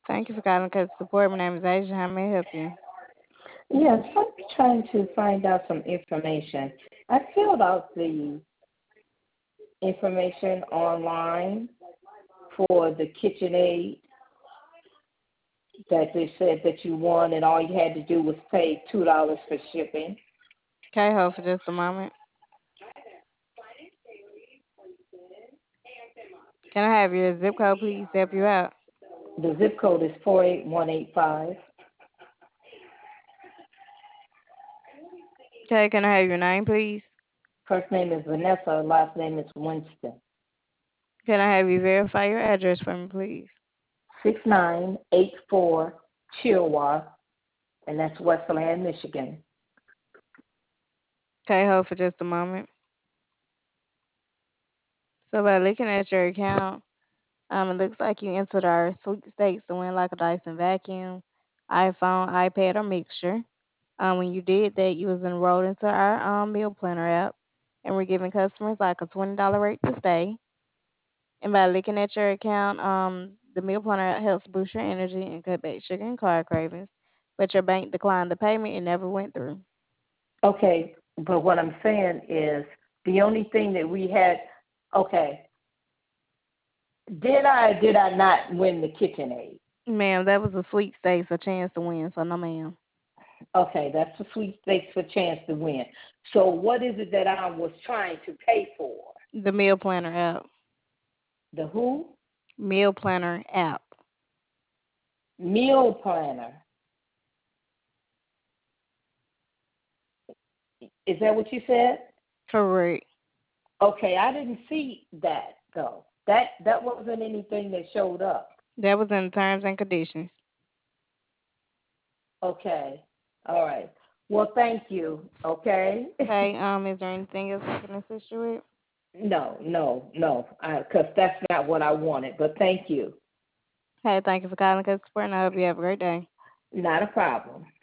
Thank you for calling Customer Support. My name is Asia. How may I help you? Yes, I'm trying to find out some information. I filled out the information online for the KitchenAid that they said that you won, and all you had to do was pay $2 for shipping. Okay, hold for just a moment. Can I have your zip code, please, to help you out? The zip code is 48185. Okay, can I have your name, please? First name is Vanessa, last name is Winston. Can I have you verify your address for me, please? 6984 Chilliwack, and that's Westland, Michigan. Okay, hold for just a moment. So by looking at your account, it looks like you entered our sweepstakes to win like a Dyson vacuum, iPhone, iPad, or mixture. When you did that, you was enrolled into our meal planner app, and we're giving customers like a $20 rate to stay. And by looking at your account, the meal planner app helps boost your energy and cut back sugar and card cravings. But your bank declined the payment; it never went through. Okay, but what I'm saying is the only thing that we had, okay, did I not win the KitchenAid? Ma'am, that was a sweepstakes, a chance to win. So no, ma'am. Okay, that's the sweepstakes for chance to win. So what is it that I was trying to pay for? The meal planner app. The who? Meal planner app. Meal planner. Is that what you said? Correct. Okay, I didn't see that though. That wasn't anything that showed up. That was in the terms and conditions. Okay. All right. Well, thank you. Okay. Okay. Is there anything else I can assist you with? No, no, no, because that's not what I wanted. But thank you. Hey, thank you for calling Customer Support, and I hope you have a great day. Not a problem.